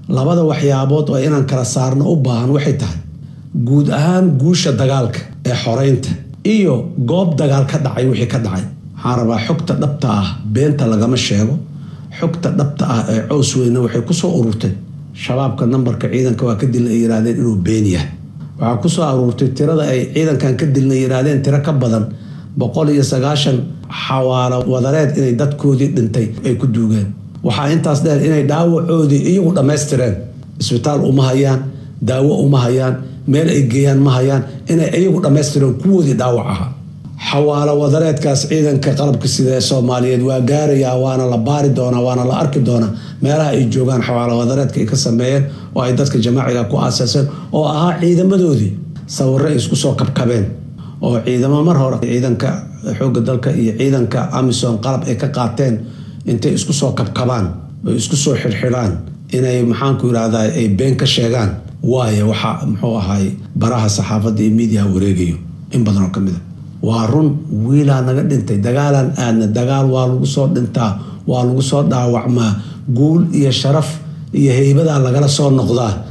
labada waxyaabood oo inaan kala saarno u baahan waxay tahay guud ahaan guusha dagaalka ee xoreynta iyo goob dagaal ka dhacay wixii ka dhacay waxaan rabaa xogta dhabta ah beenta lagama sheego xogta dhabta ah ee cows weyne waxay ku soo ururtay shabaabka nambarka ciidanka waa ka dilna ay yiraahdeen inuu been yahay waxaa ku soo ururtay tirada ay ciidankan ka dilna yiraahdeen tiro ka badan 190 xawaalo wadareed inay dadkoodii dhintay ay ku duugeen waxaa intaas dheer inay dhaawacoodii iyagu dhammaystireen isbitaal uma hayaan daawo uma hayaan meel ay geeyaan ma hayaan inay iyagu dhammaystireen kuwoodii dhaawac ahaa xawaalo wadareedkaas ciidanka qalabka sida ee Soomaaliyeed waa gaarayaa waana la baari doonaa waana la arki doonaa meelaha ay joogaan xawaalo wadareedka ay ka sameeyeen oo ay dadka jamaaciga ku aasaseen oo ahaa ciidamadoodii sawirro isku soo kabkabeen oo ciidamo mar hore ciidanka xoogga dalka iyo ciidanka Amisom qalab ay ka qaateen intay isku soo kabkabaan oo isku soo xirxiraan inay maxaan ku yiraahdaa ay been ka sheegaan waaye waxa muxuu ahay baraha saxaafadda iyo media wareegayo in badan oo kamid waa run wiilaa naga dhintay dagaalan aadna dagaal waa lagu soo dhintaa waa lagu soo dhaawacmaa guul iyo sharaf iyo heybada lagala soo noqdaa